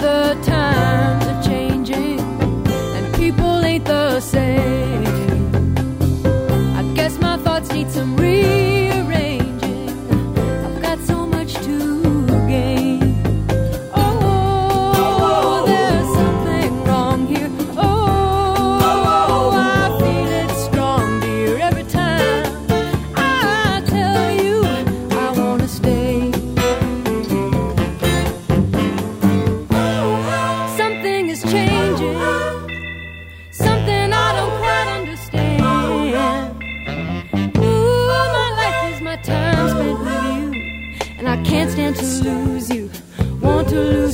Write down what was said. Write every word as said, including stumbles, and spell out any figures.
the times are changing and people ain't the same. I guess my thoughts need some rearranging. I've got so much to gain. Oh, there's something wrong here. Oh, I feel it strong, dear, every time I tell you I wanna stay. Something is changing, something I don't quite understand. Ooh, my life is my time spent with you, and I can't stand to lose you, want to lose